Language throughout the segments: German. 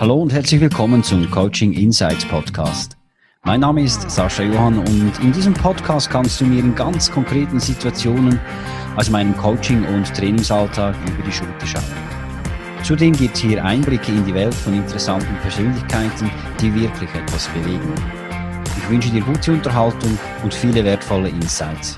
Hallo und herzlich willkommen zum Coaching Insights Podcast. Mein Name ist Sascha Johann und in diesem Podcast kannst du mir in ganz konkreten Situationen aus meinem Coaching- und Trainingsalltag über die Schulter schauen. Zudem gibt es hier Einblicke in die Welt von interessanten Persönlichkeiten, die wirklich etwas bewegen. Ich wünsche dir gute Unterhaltung und viele wertvolle Insights.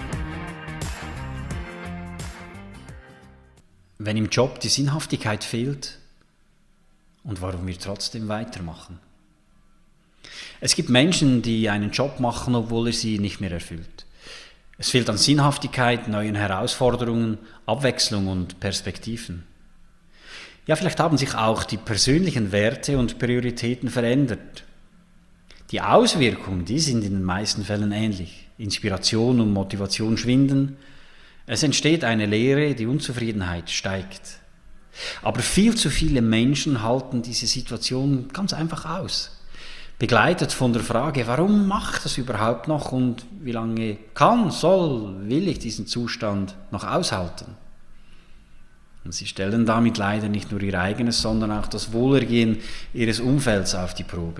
Wenn im Job die Sinnhaftigkeit fehlt, und warum wir trotzdem weitermachen. Es gibt Menschen, die einen Job machen, obwohl er sie nicht mehr erfüllt. Es fehlt an Sinnhaftigkeit, neuen Herausforderungen, Abwechslung und Perspektiven. Ja, vielleicht haben sich auch die persönlichen Werte und Prioritäten verändert. Die Auswirkungen, die sind in den meisten Fällen ähnlich. Inspiration und Motivation schwinden. Es entsteht eine Leere, die Unzufriedenheit steigt. Aber viel zu viele Menschen halten diese Situation ganz einfach aus. Begleitet von der Frage, warum macht das überhaupt noch und wie lange will ich diesen Zustand noch aushalten? Und sie stellen damit leider nicht nur ihr eigenes, sondern auch das Wohlergehen ihres Umfelds auf die Probe.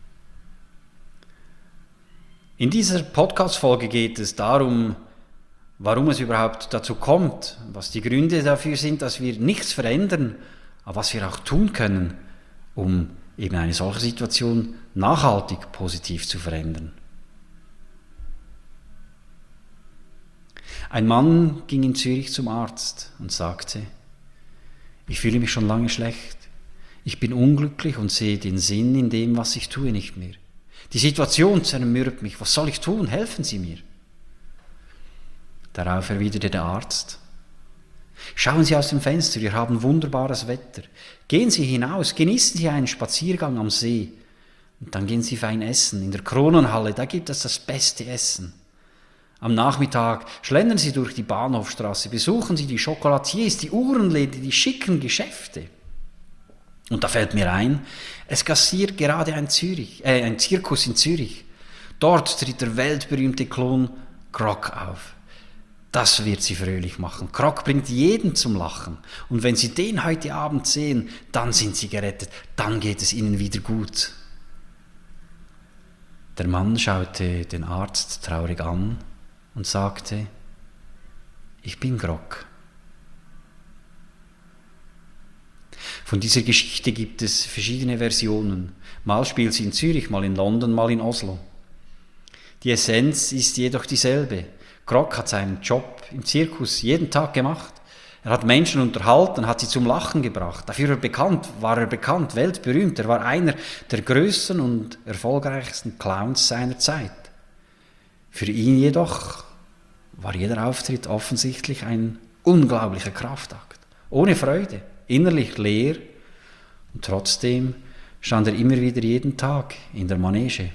In dieser Podcast-Folge geht es darum, warum es überhaupt dazu kommt, was die Gründe dafür sind, dass wir nichts verändern, aber was wir auch tun können, um eben eine solche Situation nachhaltig positiv zu verändern. Ein Mann ging in Zürich zum Arzt und sagte, ich fühle mich schon lange schlecht, ich bin unglücklich und sehe den Sinn in dem, was ich tue, nicht mehr. Die Situation zermürbt mich, was soll ich tun? Helfen Sie mir. Darauf erwiderte der Arzt, schauen Sie aus dem Fenster, wir haben wunderbares Wetter. Gehen Sie hinaus, genießen Sie einen Spaziergang am See und dann gehen Sie fein essen. In der Kronenhalle, da gibt es das beste Essen. Am Nachmittag schlendern Sie durch die Bahnhofstraße, besuchen Sie die Chocolatiers, die Uhrenläden, die schicken Geschäfte. Und da fällt mir ein, es gassiert gerade ein Zirkus in Zürich. Dort tritt der weltberühmte Clown Grock auf. Das wird Sie fröhlich machen. Grock bringt jeden zum Lachen. Und wenn Sie den heute Abend sehen, dann sind Sie gerettet. Dann geht es Ihnen wieder gut. Der Mann schaute den Arzt traurig an und sagte, ich bin Grock. Von dieser Geschichte gibt es verschiedene Versionen. Mal spielt sie in Zürich, mal in London, mal in Oslo. Die Essenz ist jedoch dieselbe. Grock hat seinen Job im Zirkus jeden Tag gemacht. Er hat Menschen unterhalten, hat sie zum Lachen gebracht. Dafür war er bekannt, weltberühmt. Er war einer der größten und erfolgreichsten Clowns seiner Zeit. Für ihn jedoch war jeder Auftritt offensichtlich ein unglaublicher Kraftakt. Ohne Freude, innerlich leer. Und trotzdem stand er immer wieder jeden Tag in der Manege.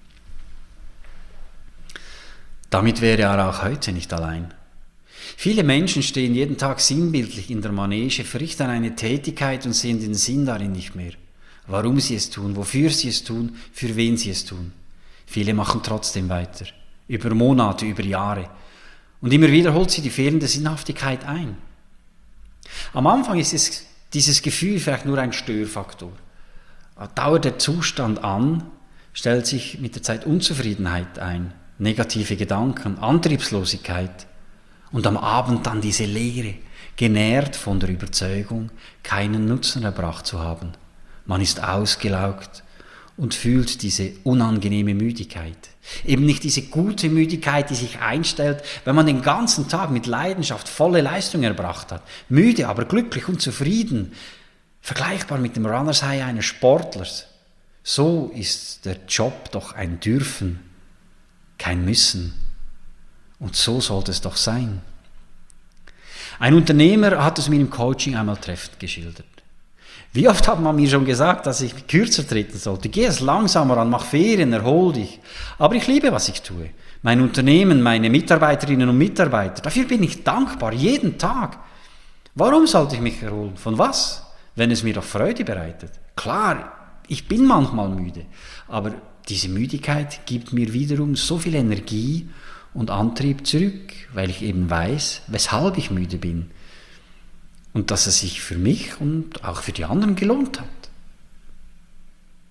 Damit wäre er auch heute nicht allein. Viele Menschen stehen jeden Tag sinnbildlich in der Manege, verrichten eine Tätigkeit und sehen den Sinn darin nicht mehr. Warum sie es tun, wofür sie es tun, für wen sie es tun. Viele machen trotzdem weiter, über Monate, über Jahre. Und immer wieder holt sie die fehlende Sinnhaftigkeit ein. Am Anfang ist dieses Gefühl vielleicht nur ein Störfaktor. Dauert der Zustand an, stellt sich mit der Zeit Unzufriedenheit ein. Negative Gedanken, Antriebslosigkeit und am Abend dann diese Leere, genährt von der Überzeugung, keinen Nutzen erbracht zu haben. Man ist ausgelaugt und fühlt diese unangenehme Müdigkeit. Eben nicht diese gute Müdigkeit, die sich einstellt, wenn man den ganzen Tag mit Leidenschaft volle Leistung erbracht hat. Müde, aber glücklich und zufrieden. Vergleichbar mit dem Runners High eines Sportlers. So ist der Job doch ein Dürfen, kein Müssen. Und so sollte es doch sein. Ein Unternehmer hat es mir im Coaching einmal treffend geschildert. Wie oft hat man mir schon gesagt, dass ich kürzer treten sollte? Geh es langsamer an, mach Ferien, erhol dich. Aber ich liebe, was ich tue. Mein Unternehmen, meine Mitarbeiterinnen und Mitarbeiter, dafür bin ich dankbar, jeden Tag. Warum sollte ich mich erholen? Von was? Wenn es mir doch Freude bereitet. Klar, ich bin manchmal müde, aber diese Müdigkeit gibt mir wiederum so viel Energie und Antrieb zurück, weil ich eben weiß, weshalb ich müde bin. Und dass es sich für mich und auch für die anderen gelohnt hat.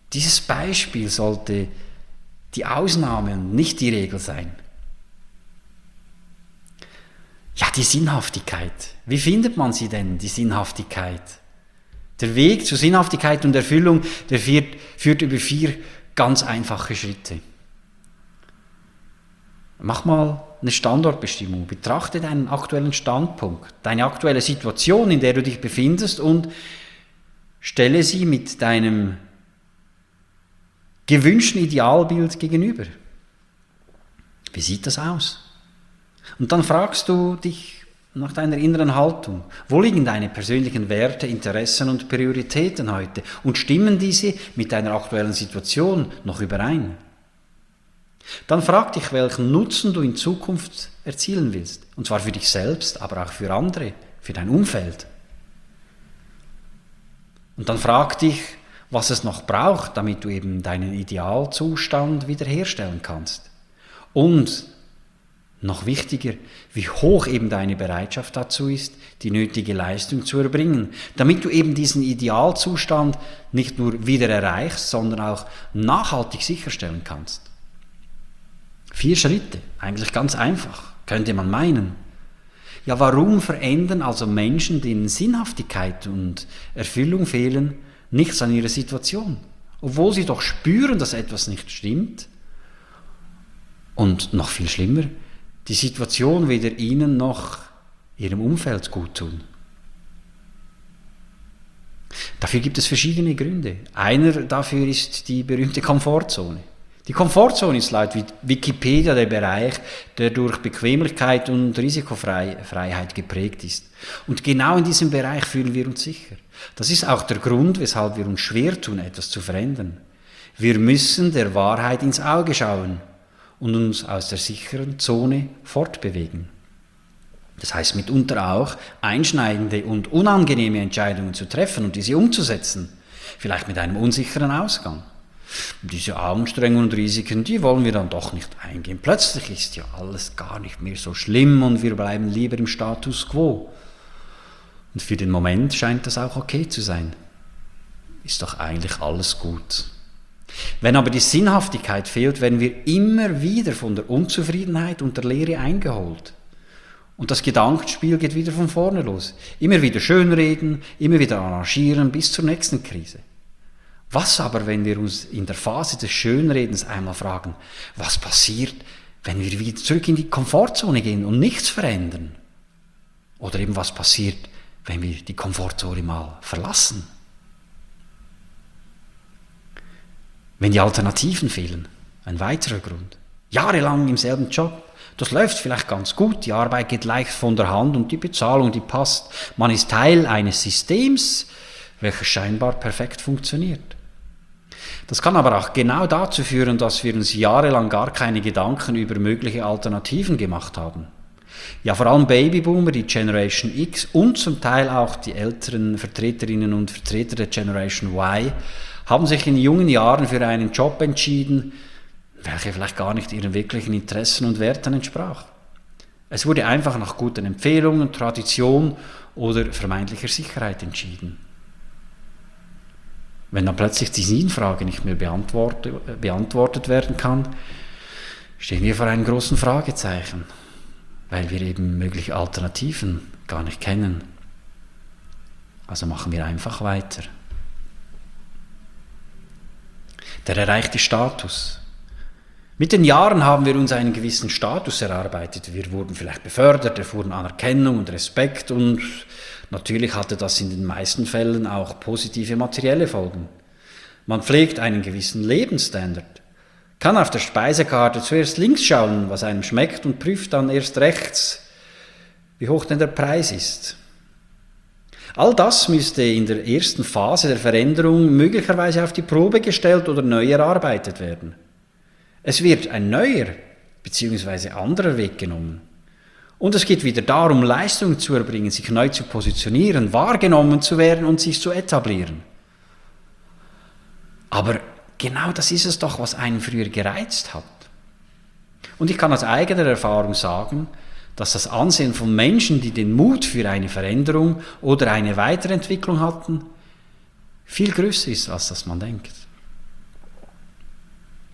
Dieses Beispiel sollte die Ausnahme und nicht die Regel sein. Ja, die Sinnhaftigkeit. Wie findet man sie denn, die Sinnhaftigkeit? Der Weg zur Sinnhaftigkeit und Erfüllung, der führt über 4 ganz einfache Schritte. Mach mal eine Standortbestimmung. Betrachte deinen aktuellen Standpunkt, deine aktuelle Situation, in der du dich befindest und stelle sie mit deinem gewünschten Idealbild gegenüber. Wie sieht das aus? Und dann fragst du dich nach deiner inneren Haltung. Wo liegen deine persönlichen Werte, Interessen und Prioritäten heute? Und stimmen diese mit deiner aktuellen Situation noch überein? Dann frag dich, welchen Nutzen du in Zukunft erzielen willst. Und zwar für dich selbst, aber auch für andere, für dein Umfeld. Und dann frag dich, was es noch braucht, damit du eben deinen Idealzustand wiederherstellen kannst. Und noch wichtiger, wie hoch eben deine Bereitschaft dazu ist, die nötige Leistung zu erbringen, damit du eben diesen Idealzustand nicht nur wieder erreichst, sondern auch nachhaltig sicherstellen kannst. 4 Schritte, eigentlich ganz einfach, könnte man meinen. Ja, warum verändern also Menschen, denen Sinnhaftigkeit und Erfüllung fehlen, nichts an ihrer Situation? Obwohl sie doch spüren, dass etwas nicht stimmt. Und noch viel schlimmer, die Situation weder ihnen noch ihrem Umfeld gut tun. Dafür gibt es verschiedene Gründe. Einer dafür ist die berühmte Komfortzone. Die Komfortzone ist laut Wikipedia der Bereich, der durch Bequemlichkeit und Risikofreiheit geprägt ist. Und genau in diesem Bereich fühlen wir uns sicher. Das ist auch der Grund, weshalb wir uns schwer tun, etwas zu verändern. Wir müssen der Wahrheit ins Auge schauen und uns aus der sicheren Zone fortbewegen. Das heißt mitunter auch, einschneidende und unangenehme Entscheidungen zu treffen und diese umzusetzen, vielleicht mit einem unsicheren Ausgang. Und diese Anstrengungen und Risiken, die wollen wir dann doch nicht eingehen. Plötzlich ist ja alles gar nicht mehr so schlimm und wir bleiben lieber im Status quo. Und für den Moment scheint das auch okay zu sein. Ist doch eigentlich alles gut. Wenn aber die Sinnhaftigkeit fehlt, werden wir immer wieder von der Unzufriedenheit und der Leere eingeholt. Und das Gedankenspiel geht wieder von vorne los. Immer wieder schönreden, immer wieder arrangieren bis zur nächsten Krise. Was aber, wenn wir uns in der Phase des Schönredens einmal fragen, was passiert, wenn wir wieder zurück in die Komfortzone gehen und nichts verändern? Oder eben was passiert, wenn wir die Komfortzone mal verlassen? Wenn die Alternativen fehlen, ein weiterer Grund. Jahrelang im selben Job, das läuft vielleicht ganz gut, die Arbeit geht leicht von der Hand und die Bezahlung, die passt. Man ist Teil eines Systems, welches scheinbar perfekt funktioniert. Das kann aber auch genau dazu führen, dass wir uns jahrelang gar keine Gedanken über mögliche Alternativen gemacht haben. Ja, vor allem Babyboomer, die Generation X und zum Teil auch die älteren Vertreterinnen und Vertreter der Generation Y haben sich in jungen Jahren für einen Job entschieden, welcher vielleicht gar nicht ihren wirklichen Interessen und Werten entsprach. Es wurde einfach nach guten Empfehlungen, Tradition oder vermeintlicher Sicherheit entschieden. Wenn dann plötzlich die Sinnfrage nicht mehr beantwortet werden kann, stehen wir vor einem großen Fragezeichen, weil wir eben mögliche Alternativen gar nicht kennen. Also machen wir einfach weiter. Der erreichte Status. Mit den Jahren haben wir uns einen gewissen Status erarbeitet. Wir wurden vielleicht befördert, erfuhren Anerkennung und Respekt und natürlich hatte das in den meisten Fällen auch positive materielle Folgen. Man pflegt einen gewissen Lebensstandard, kann auf der Speisekarte zuerst links schauen, was einem schmeckt und prüft dann erst rechts, wie hoch denn der Preis ist. All das müsste in der ersten Phase der Veränderung möglicherweise auf die Probe gestellt oder neu erarbeitet werden. Es wird ein neuer bzw. anderer Weg genommen. Und es geht wieder darum, Leistungen zu erbringen, sich neu zu positionieren, wahrgenommen zu werden und sich zu etablieren. Aber genau das ist es doch, was einen früher gereizt hat. Und ich kann aus eigener Erfahrung sagen, dass das Ansehen von Menschen, die den Mut für eine Veränderung oder eine Weiterentwicklung hatten, viel größer ist, als das man denkt.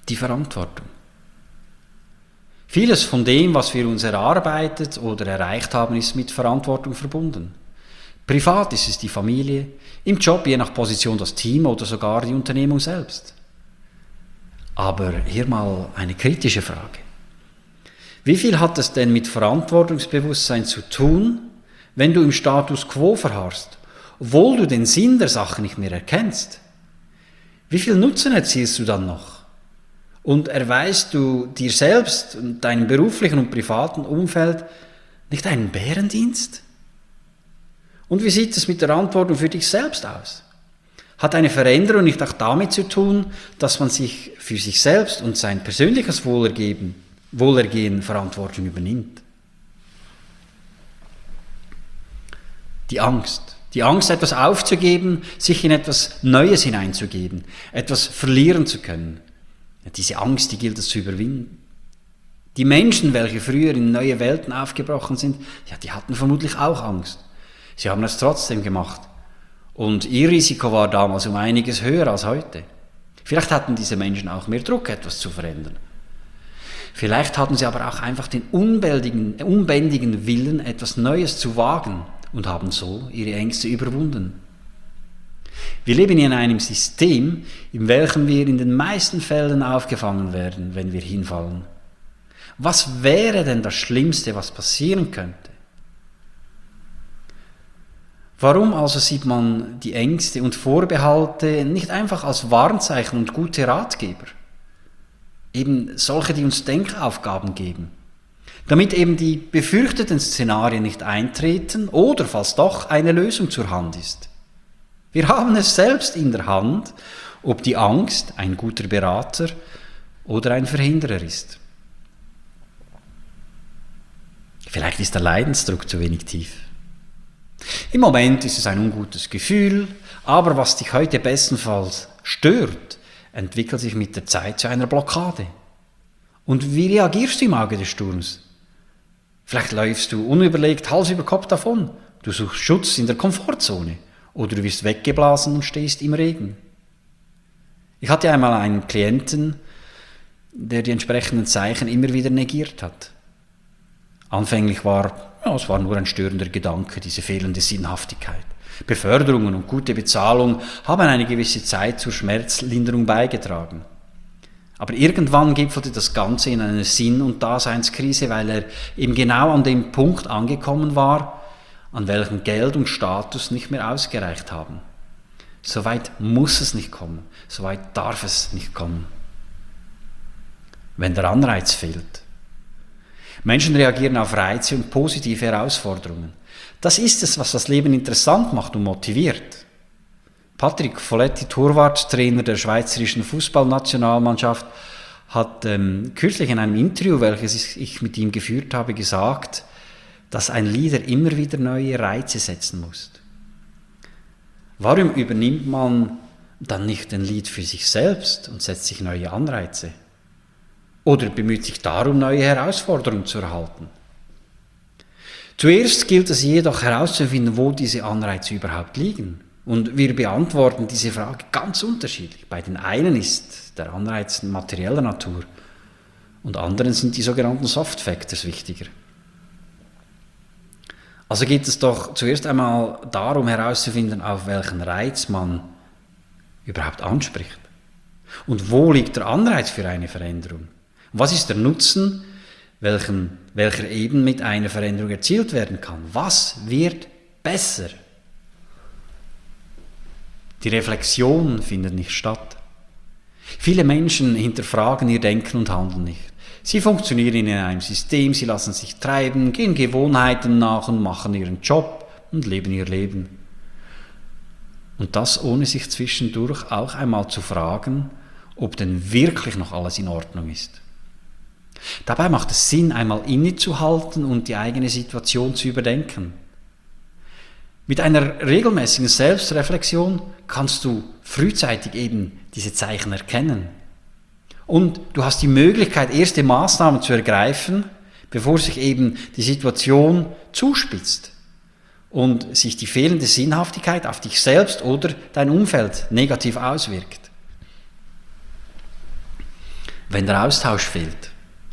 Die Verantwortung. Vieles von dem, was wir uns erarbeitet oder erreicht haben, ist mit Verantwortung verbunden. Privat ist es die Familie, im Job je nach Position das Team oder sogar die Unternehmung selbst. Aber hier mal eine kritische Frage. Wie viel hat es denn mit Verantwortungsbewusstsein zu tun, wenn du im Status quo verharrst, obwohl du den Sinn der Sache nicht mehr erkennst? Wie viel Nutzen erzielst du dann noch? Und erweist du dir selbst und deinem beruflichen und privaten Umfeld nicht einen Bärendienst? Und wie sieht es mit der Verantwortung für dich selbst aus? Hat eine Veränderung nicht auch damit zu tun, dass man sich für sich selbst und sein persönliches Wohlergehen Verantwortung übernimmt? Die Angst, etwas aufzugeben, sich in etwas Neues hineinzugeben, etwas verlieren zu können. Ja, diese Angst, die gilt es zu überwinden. Die Menschen, welche früher in neue Welten aufgebrochen sind, ja, die hatten vermutlich auch Angst. Sie haben es trotzdem gemacht. Und ihr Risiko war damals um einiges höher als heute. Vielleicht hatten diese Menschen auch mehr Druck, etwas zu verändern. Vielleicht hatten sie aber auch einfach den unbändigen Willen, etwas Neues zu wagen und haben so ihre Ängste überwunden. Wir leben in einem System, in welchem wir in den meisten Fällen aufgefangen werden, wenn wir hinfallen. Was wäre denn das Schlimmste, was passieren könnte? Warum also sieht man die Ängste und Vorbehalte nicht einfach als Warnzeichen und gute Ratgeber? Eben solche, die uns Denkaufgaben geben. Damit eben die befürchteten Szenarien nicht eintreten oder, falls doch, eine Lösung zur Hand ist. Wir haben es selbst in der Hand, ob die Angst ein guter Berater oder ein Verhinderer ist. Vielleicht ist der Leidensdruck zu wenig tief. Im Moment ist es ein ungutes Gefühl, aber was dich heute bestenfalls stört, entwickelt sich mit der Zeit zu einer Blockade. Und wie reagierst du im Auge des Sturms? Vielleicht läufst du unüberlegt Hals über Kopf davon, du suchst Schutz in der Komfortzone oder du wirst weggeblasen und stehst im Regen. Ich hatte einmal einen Klienten, der die entsprechenden Zeichen immer wieder negiert hat. Anfänglich es war nur ein störender Gedanke, diese fehlende Sinnhaftigkeit. Beförderungen und gute Bezahlung haben eine gewisse Zeit zur Schmerzlinderung beigetragen. Aber irgendwann gipfelte das Ganze in eine Sinn- und Daseinskrise, weil er eben genau an dem Punkt angekommen war, an welchem Geld und Status nicht mehr ausgereicht haben. So weit muss es nicht kommen, so weit darf es nicht kommen. Wenn der Anreiz fehlt. Menschen reagieren auf Reize und positive Herausforderungen. Das ist es, was das Leben interessant macht und motiviert. Patrick Folletti, Torwarttrainer der schweizerischen Fußballnationalmannschaft, hat kürzlich in einem Interview, welches ich mit ihm geführt habe, gesagt, dass ein Leader immer wieder neue Reize setzen muss. Warum übernimmt man dann nicht den Lead für sich selbst und setzt sich neue Anreize? Oder bemüht sich darum, neue Herausforderungen zu erhalten? Zuerst gilt es jedoch herauszufinden, wo diese Anreize überhaupt liegen. Und wir beantworten diese Frage ganz unterschiedlich. Bei den einen ist der Anreiz materieller Natur und anderen sind die sogenannten Soft Factors wichtiger. Also geht es doch zuerst einmal darum herauszufinden, auf welchen Reiz man überhaupt anspricht. Und wo liegt der Anreiz für eine Veränderung? Was ist der Nutzen, welcher eben mit einer Veränderung erzielt werden kann? Was wird besser? Die Reflexion findet nicht statt. Viele Menschen hinterfragen ihr Denken und Handeln nicht. Sie funktionieren in einem System, sie lassen sich treiben, gehen Gewohnheiten nach und machen ihren Job und leben ihr Leben. Und das ohne sich zwischendurch auch einmal zu fragen, ob denn wirklich noch alles in Ordnung ist. Dabei macht es Sinn, einmal innezuhalten und die eigene Situation zu überdenken. Mit einer regelmäßigen Selbstreflexion kannst du frühzeitig eben diese Zeichen erkennen. Und du hast die Möglichkeit, erste Maßnahmen zu ergreifen, bevor sich eben die Situation zuspitzt und sich die fehlende Sinnhaftigkeit auf dich selbst oder dein Umfeld negativ auswirkt. wenn der Austausch fehlt.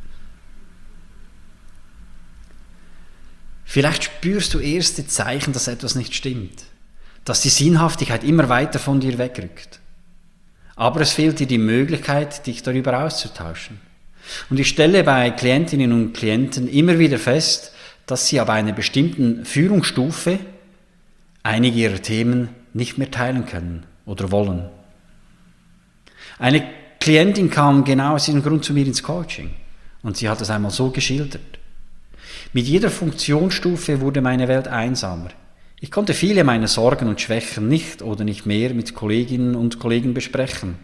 Vielleicht spürst du erste Zeichen, dass etwas nicht stimmt, dass die Sinnhaftigkeit immer weiter von dir wegrückt. Aber es fehlt dir die Möglichkeit, dich darüber auszutauschen. Und ich stelle bei Klientinnen und Klienten immer wieder fest, dass sie ab einer bestimmten Führungsstufe einige ihrer Themen nicht mehr teilen können oder wollen. Eine Klientin kam genau aus diesem Grund zu mir ins Coaching und sie hat es einmal so geschildert. Mit jeder Funktionsstufe wurde meine Welt einsamer. Ich konnte viele meiner Sorgen und Schwächen nicht oder nicht mehr mit Kolleginnen und Kollegen besprechen.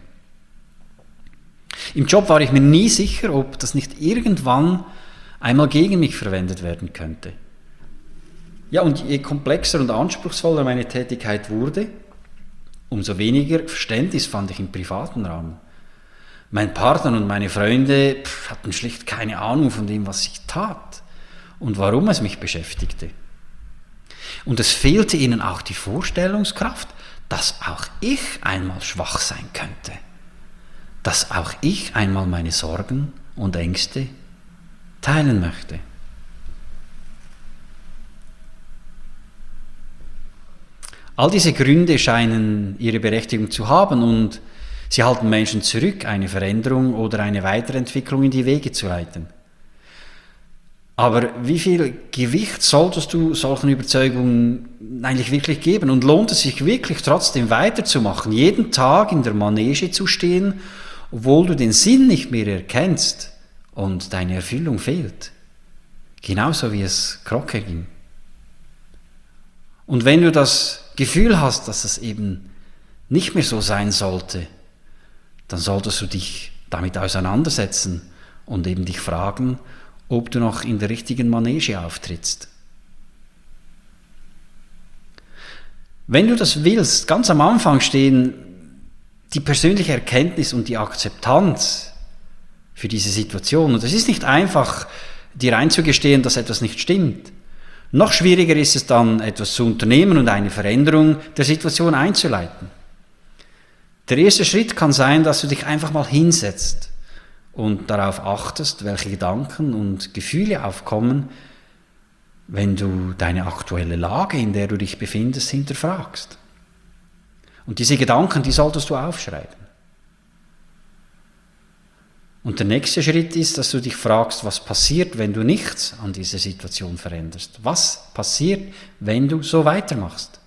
Im Job war ich mir nie sicher, ob das nicht irgendwann einmal gegen mich verwendet werden könnte. Ja, und je komplexer und anspruchsvoller meine Tätigkeit wurde, umso weniger Verständnis fand ich im privaten Rahmen. Mein Partner und meine Freunde hatten schlicht keine Ahnung von dem, was ich tat und warum es mich beschäftigte. Und es fehlte ihnen auch die Vorstellungskraft, dass auch ich einmal schwach sein könnte, dass auch ich einmal meine Sorgen und Ängste teilen möchte. All diese Gründe scheinen ihre Berechtigung zu haben und sie halten Menschen zurück, eine Veränderung oder eine Weiterentwicklung in die Wege zu leiten. Aber wie viel Gewicht solltest du solchen Überzeugungen eigentlich wirklich geben? Und lohnt es sich wirklich trotzdem weiterzumachen, jeden Tag in der Manege zu stehen, obwohl du den Sinn nicht mehr erkennst und deine Erfüllung fehlt? Genauso wie es Crocker ging. Und wenn du das Gefühl hast, dass es eben nicht mehr so sein sollte, dann solltest du dich damit auseinandersetzen und eben dich fragen, ob du noch in der richtigen Manege auftrittst. Wenn du das willst, ganz am Anfang stehen die persönliche Erkenntnis und die Akzeptanz für diese Situation. Und es ist nicht einfach, dir einzugestehen, dass etwas nicht stimmt. Noch schwieriger ist es dann, etwas zu unternehmen und eine Veränderung der Situation einzuleiten. Der erste Schritt kann sein, dass du dich einfach mal hinsetzt und darauf achtest, welche Gedanken und Gefühle aufkommen, wenn du deine aktuelle Lage, in der du dich befindest, hinterfragst. Und diese Gedanken, die solltest du aufschreiben. Und der nächste Schritt ist, dass du dich fragst, was passiert, wenn du nichts an dieser Situation veränderst? Was passiert, wenn du so weitermachst?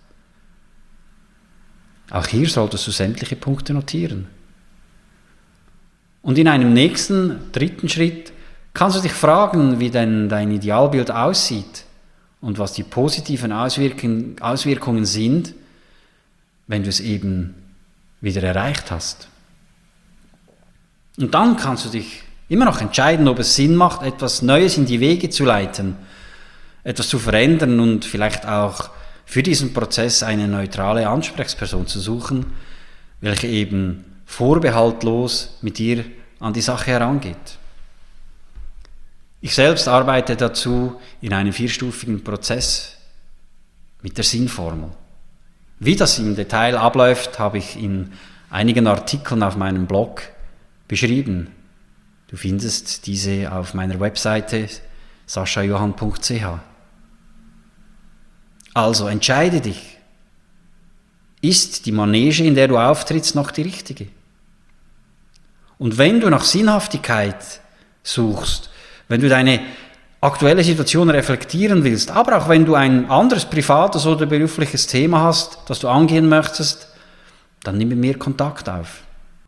Auch hier solltest du sämtliche Punkte notieren. Und in einem nächsten, dritten Schritt kannst du dich fragen, wie denn dein Idealbild aussieht und was die positiven Auswirkungen sind, wenn du es eben wieder erreicht hast. Und dann kannst du dich immer noch entscheiden, ob es Sinn macht, etwas Neues in die Wege zu leiten, etwas zu verändern und vielleicht auch für diesen Prozess eine neutrale Ansprechperson zu suchen, welche eben vorbehaltlos mit dir an die Sache herangeht. Ich selbst arbeite dazu in einem 4-stufigen Prozess mit der Sinnformel. Wie das im Detail abläuft, habe ich in einigen Artikeln auf meinem Blog beschrieben. Du findest diese auf meiner Webseite saschajohann.ch. Also entscheide dich. Ist die Manege, in der du auftrittst, noch die richtige? Und wenn du nach Sinnhaftigkeit suchst, wenn du deine aktuelle Situation reflektieren willst, aber auch wenn du ein anderes privates oder berufliches Thema hast, das du angehen möchtest, dann nimm mit mir Kontakt auf.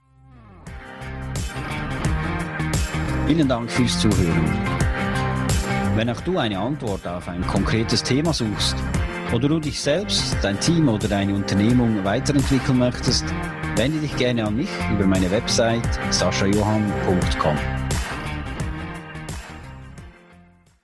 Vielen Dank fürs Zuhören. Wenn auch du eine Antwort auf ein konkretes Thema suchst oder du dich selbst, dein Team oder deine Unternehmung weiterentwickeln möchtest, wende dich gerne an mich über meine Website saschajohann.com.